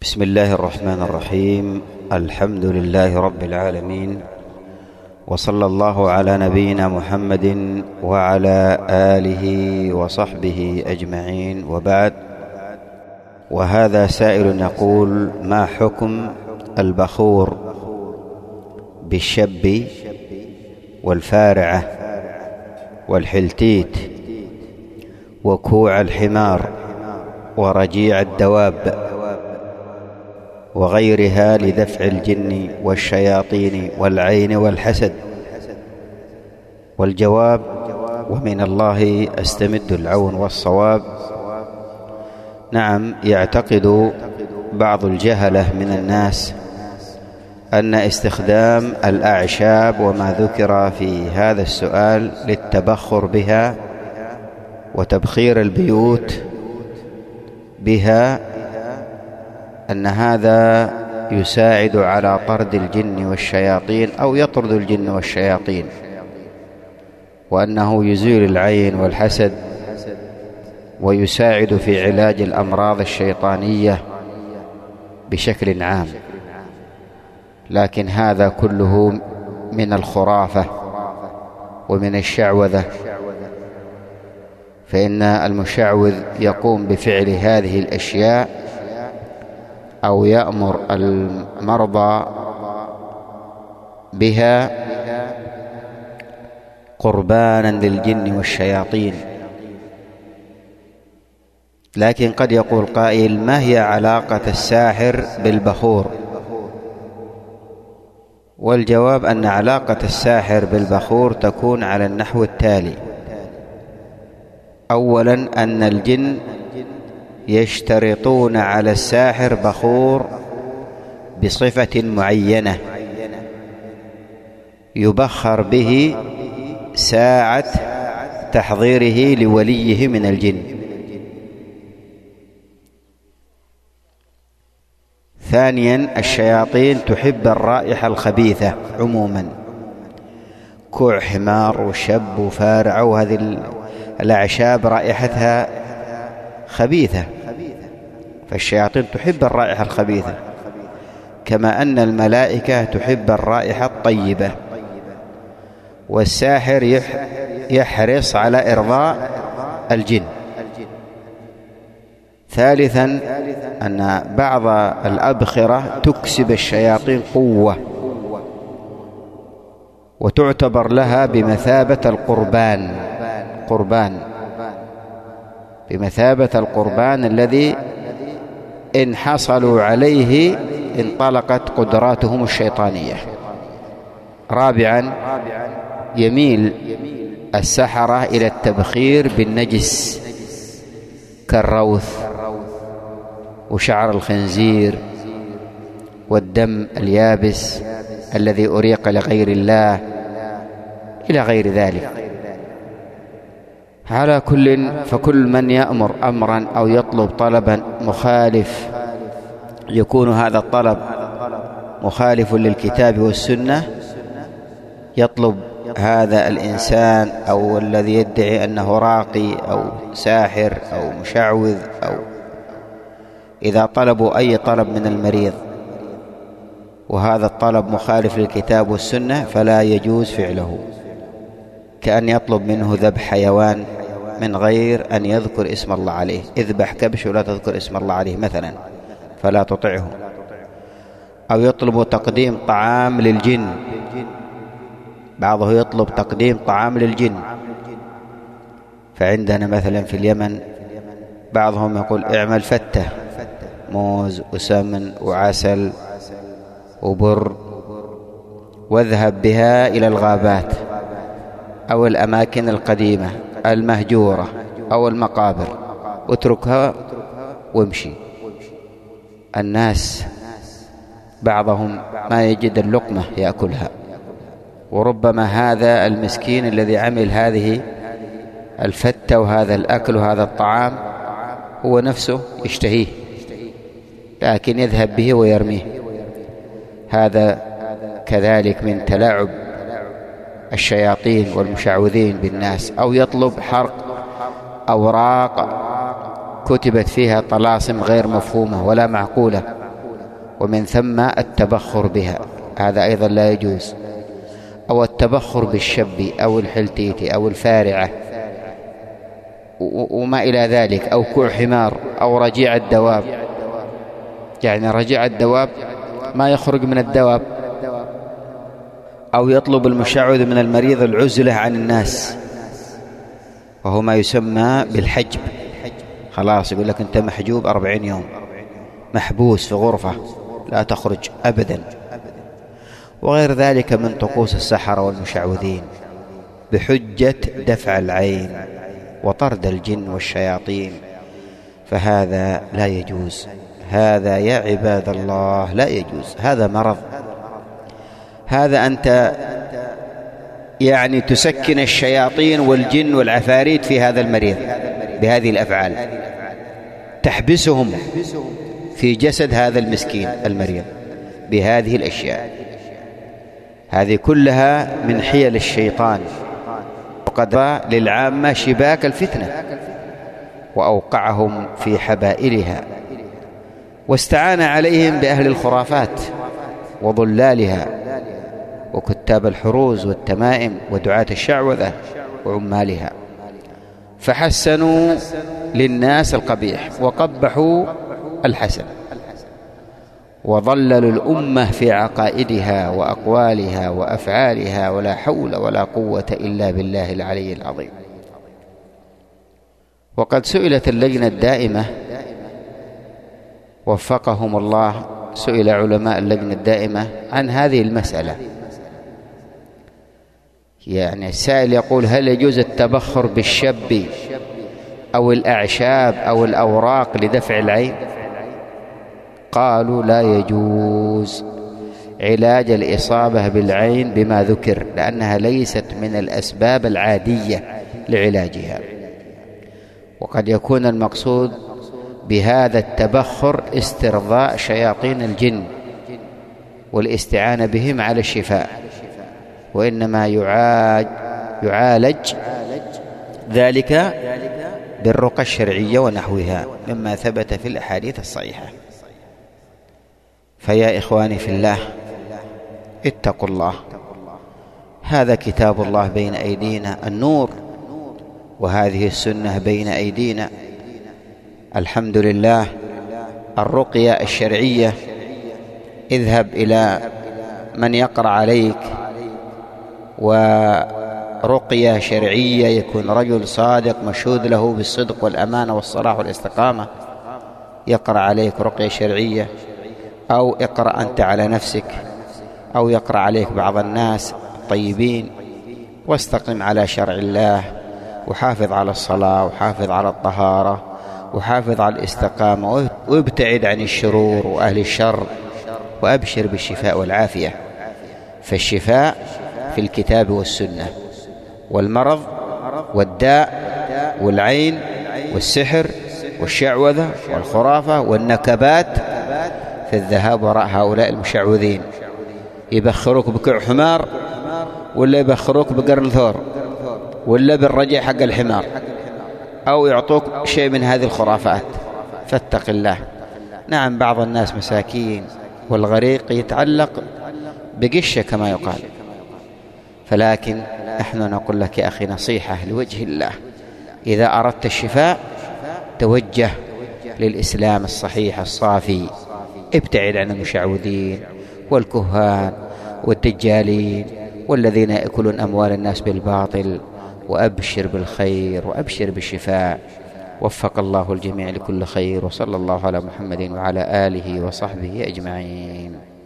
بسم الله الرحمن الرحيم. الحمد لله رب العالمين، وصلى الله على نبينا محمد وعلى آله وصحبه أجمعين، وبعد. وهذا سائل يقول: ما حكم البخور بالشب والفارعة والحلتيت وكوع الحمار ورجيع الدواب وغيرها لدفع الجن والشياطين والعين والحسد؟ والجواب: ومن الله أستمد العون والصواب. نعم، يعتقد بعض الجهلة من الناس أن استخدام الأعشاب وما ذكر في هذا السؤال للتبخر بها وتبخير البيوت بها أن هذا يساعد على طرد الجن والشياطين أو يطرد الجن والشياطين، وأنه يزيل العين والحسد ويساعد في علاج الأمراض الشيطانية بشكل عام. لكن هذا كله من الخرافة ومن الشعوذة، فإن المشعوذ يقوم بفعل هذه الأشياء أو يأمر المرضى بها قربانا للجن والشياطين. لكن قد يقول قائل: ما هي علاقة الساحر بالبخور؟ والجواب أن علاقة الساحر بالبخور تكون على النحو التالي: أولا، أن الجن يشترطون على الساحر بخور بصفة معينة يبخر به ساعة تحضيره لوليه من الجن. ثانيا، الشياطين تحب الرائحة الخبيثة عموما، كوع حمار وشب وفارع وهذه الأعشاب رائحتها خبيثة، فالشياطين تحب الرائحة الخبيثة، كما أن الملائكة تحب الرائحة الطيبة، والساحر يحرص على إرضاء الجن. ثالثا، أن بعض الأبخرة تكسب الشياطين قوة وتعتبر لها بمثابة القربان بمثابة القربان الذي إن حصلوا عليه انطلقت قدراتهم الشيطانية. رابعا، يميل السحرة إلى التبخير بالنجس كالروث وشعر الخنزير والدم اليابس الذي أريق لغير الله إلى غير ذلك. على كل، فكل من يأمر أمرا أو يطلب طلبا مخالف يكون هذا الطلب مخالف للكتاب والسنة، يطلب هذا الإنسان أو الذي يدعي أنه راقي أو ساحر أو مشعوذ، أو إذا طلبوا أي طلب من المريض وهذا الطلب مخالف للكتاب والسنة فلا يجوز فعله، كأن يطلب منه ذبح حيوان من غير أن يذكر اسم الله عليه: اذبح كبش ولا تذكر اسم الله عليه مثلا، فلا تطعه. أو يطلب تقديم طعام للجن، بعضه يطلب تقديم طعام للجن، فعندنا مثلا في اليمن بعضهم يقول: اعمل فتة، موز وسمن وعسل وبر، واذهب بها إلى الغابات أو الأماكن القديمة المهجورة أو المقابر، اتركها وامشي. الناس بعضهم ما يجد اللقمة يأكلها، وربما هذا المسكين الذي عمل هذه الفتة وهذا الأكل وهذا الطعام هو نفسه يشتهيه، لكن يذهب به ويرميه. هذا كذلك من تلاعب الشياطين والمشعوذين بالناس. أو يطلب حرق أوراق كتبت فيها طلاسم غير مفهومة ولا معقولة، ومن ثم التبخر بها، هذا أيضا لا يجوز، أو التبخر بالشب أو الحلتيت أو الفارعة وما إلى ذلك، أو كوع حمار أو رجيع الدواب. يعني رجيع الدواب ما يخرج من الدواب، أو يطلب المشعوذ من المريض العزلة عن الناس، وهو ما يسمى بالحجب. خلاص يقول لك أنت محجوب 40 يوم، محبوس في غرفة لا تخرج أبدا. وغير ذلك من طقوس السحرة والمشعوذين بحجة دفع العين وطرد الجن والشياطين، فهذا لا يجوز. هذا يا عباد الله لا يجوز، هذا مرض. هذا أنت يعني تسكن الشياطين والجن والعفاريت في هذا المريض بهذه الأفعال، تحبسهم في جسد هذا المسكين المريض بهذه الأشياء. هذه كلها من حيل الشيطان، وقد للعامة شباك الفتنة وأوقعهم في حبائلها، واستعان عليهم بأهل الخرافات وضلالها وكتاب الحروز والتمائم ودعاة الشعوذة وعمالها، فحسنوا للناس القبيح وقبحوا الحسن، وضللوا الأمة في عقائدها وأقوالها وأفعالها، ولا حول ولا قوة إلا بالله العلي العظيم. وقد سئلت اللجنة الدائمة وفقهم الله، سئل علماء اللجنة الدائمة عن هذه المسألة. يعني السائل يقول: هل يجوز التبخر بالشب أو الأعشاب أو الأوراق لدفع العين؟ قالوا: لا يجوز علاج الإصابة بالعين بما ذكر، لأنها ليست من الأسباب العادية لعلاجها، وقد يكون المقصود بهذا التبخر استرضاء شياطين الجن والاستعانة بهم على الشفاء، وإنما يعالج ذلك بالرقى الشرعية ونحوها مما ثبت في الأحاديث الصحيحة. فيا إخواني في الله، اتقوا الله. هذا كتاب الله بين أيدينا النور، وهذه السنة بين أيدينا. الحمد لله. الرقية الشرعية، اذهب إلى من يقرأ عليك، ورقية شرعية يكون رجل صادق مشهود له بالصدق والأمانة والصلاح والاستقامة، يقرأ عليك رقية شرعية، أو اقرأ أنت على نفسك، أو يقرأ عليك بعض الناس الطيبين، واستقم على شرع الله، وحافظ على الصلاة، وحافظ على الطهارة، وحافظ على الاستقامة، وابتعد عن الشرور وأهل الشر، وأبشر بالشفاء والعافية. فالشفاء في الكتاب والسنة، والمرض والداء والعين والسحر والشعوذة والخرافة والنكبات في الذهاب وراء هؤلاء المشعوذين. يبخروك بكوع حمار، ولا يبخروك بقرن ثور، ولا بالرجع حق الحمار، أو يعطوك شيء من هذه الخرافات. فاتق الله. نعم، بعض الناس مساكين، والغريق يتعلق بقشة كما يقال. فلكن نحن نقول لك يا أخي نصيحة لوجه الله: إذا أردت الشفاء توجه للإسلام الصحيح الصافي، ابتعد عن المشعوذين والكهان والدجالين والذين يأكلون أموال الناس بالباطل، وأبشر بالخير وأبشر بالشفاء. وفق الله الجميع لكل خير، وصلى الله على محمد وعلى آله وصحبه أجمعين.